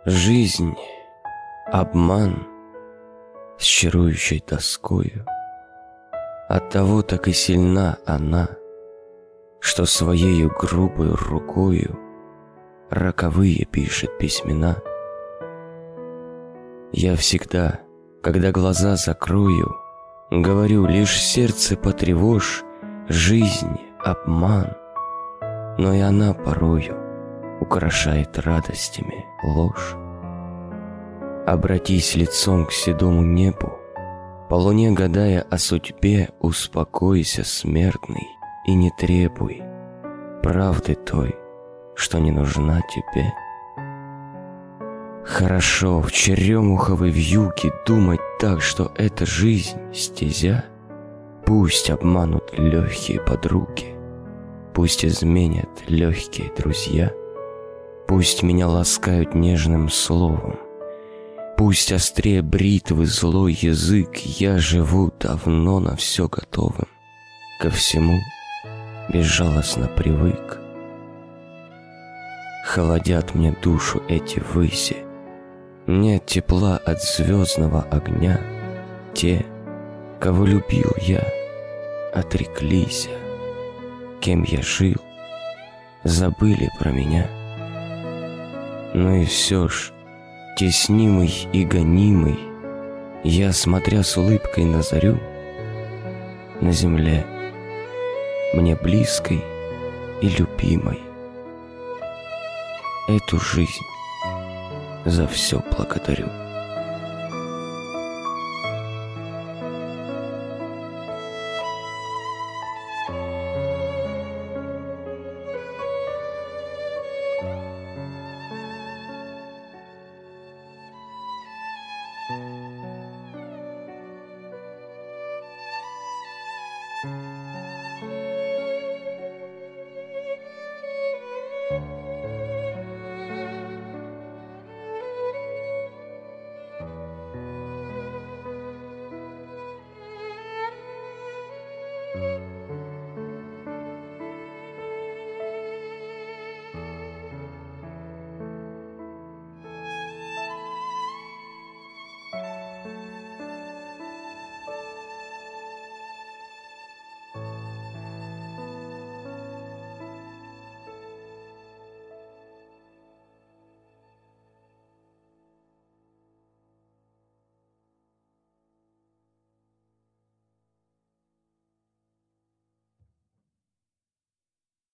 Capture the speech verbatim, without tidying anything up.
Жизнь — обман с чарующей тоскою. Оттого так и сильна она, что своею грубою рукою роковые пишет письмена. Я всегда, когда глаза закрою, говорю: лишь сердце потревожь, жизнь — обман. Но и она порою украшает радостями ложь. Обратись лицом к седому небу, по луне гадая о судьбе, успокойся, смертный, и не требуй правды той, что не нужна тебе. Хорошо в черемуховой вьюге думать так, что эта жизнь — стезя. Пусть обманут легкие подруги, пусть изменят легкие друзья, пусть меня ласкают нежным словом, пусть острее бритвы злой язык. Я живу давно на все готовым, ко всему безжалостно привык. Холодят мне душу эти выси, нет тепла от звездного огня. Те, кого любил я, отреклись, кем я жил, забыли про меня. Но и все ж, теснимый и гонимый, я, смотря с улыбкой на зарю, на земле мне близкой и любимой, эту жизнь за все благодарю.